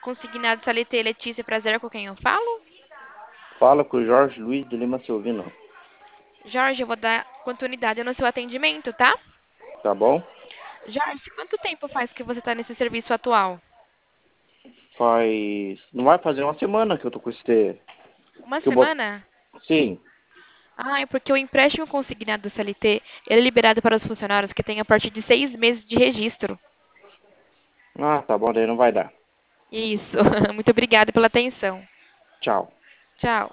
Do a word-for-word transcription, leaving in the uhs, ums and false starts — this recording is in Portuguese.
consignado C L T Letícia Prazer, com quem eu falo? Fala com o Jorge Luiz de Lima Silvino. Jorge, eu vou dar continuidade no seu atendimento, tá? Tá bom? Jorge, quanto tempo faz que você está nesse serviço atual? Faz. Não vai fazer uma semana que eu tô com esse. Uma Que eu bot... semana? Sim. Ah, é porque o empréstimo consignado do C L T, ele é liberado para os funcionários que têm a partir de seis meses de registro. Ah, tá bom, daí não vai dar. Isso. Muito obrigada pela atenção. Tchau. Tchau.